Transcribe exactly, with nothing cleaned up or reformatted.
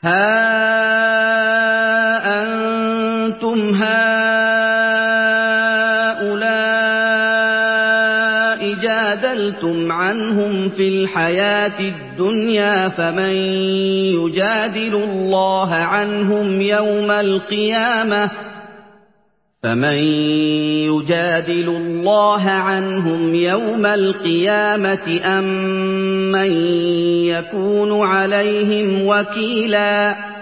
هَا أَنتُمْ هَٰؤُلَاءِ جَادَلْتُمْ عَنْهُمْ فِي الْحَيَاةِ الدُّنْيَا فَمَن يُجَادِلُ اللَّهَ عَنْهُمْ يَوْمَ الْقِيَامَةِ فَمَن يُجَادِلُ اللَّهَ عَنْهُمْ يَوْمَ الْقِيَامَةِ أَم مَّن يَكُونُ عَلَيْهِمْ وَكِيلًا